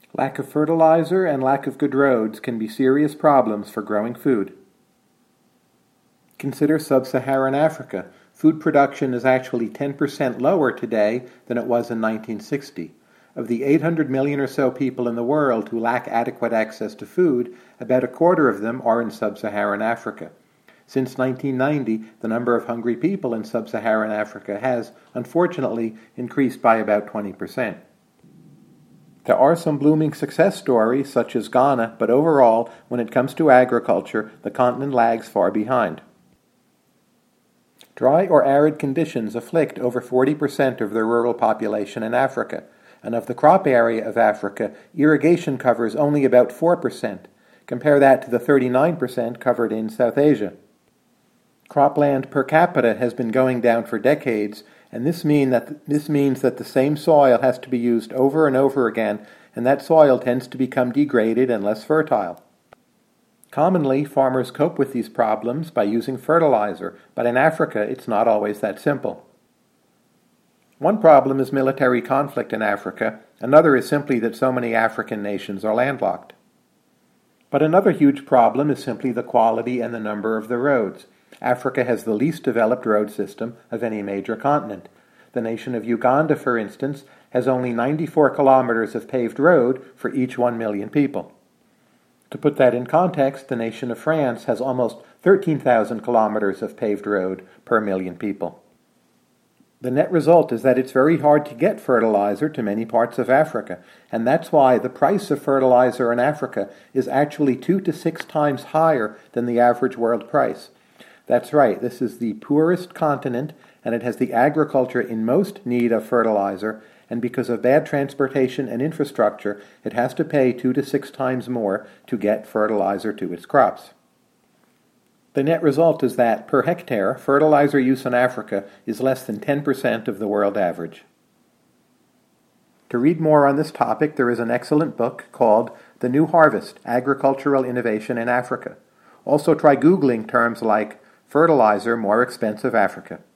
Lack of fertilizer and lack of good roads can be serious problems for growing food. Consider sub-Saharan Africa. Food production is actually 10% lower today than it was in 1960. Of the 800 million or so people in the world who lack adequate access to food, about a quarter of them are in sub-Saharan Africa. Since 1990, the number of hungry people in sub-Saharan Africa has, unfortunately, increased by about 20%. There are some blooming success stories, such as Ghana, but overall, when it comes to agriculture, the continent lags far behind. Dry or arid conditions afflict over 40% of the rural population in Africa, and of the crop area of Africa, irrigation covers only about 4%. Compare that to the 39% covered in South Asia. Cropland per capita has been going down for decades, and this means that the same soil has to be used over and over again, and that soil tends to become degraded and less fertile. Commonly, farmers cope with these problems by using fertilizer, but in Africa it's not always that simple. One problem is military conflict in Africa, another is simply that so many African nations are landlocked. But another huge problem is simply the quality and the number of the roads. Africa has the least developed road system of any major continent. The nation of Uganda, for instance, has only 94 kilometers of paved road for each 1 million people. To put that in context, the nation of France has almost 13,000 kilometers of paved road per million people. The net result is that it's very hard to get fertilizer to many parts of Africa, and that's why the price of fertilizer in Africa is actually 2 to 6 times higher than the average world price. That's right, this is the poorest continent, and it has the agriculture in most need of fertilizer, and because of bad transportation and infrastructure, it has to pay 2 to 6 times more to get fertilizer to its crops. The net result is that, per hectare, fertilizer use in Africa is less than 10% of the world average. To read more on this topic, there is an excellent book called The New Harvest: Agricultural Innovation in Africa. Also try Googling terms like fertilizer more expensive Africa.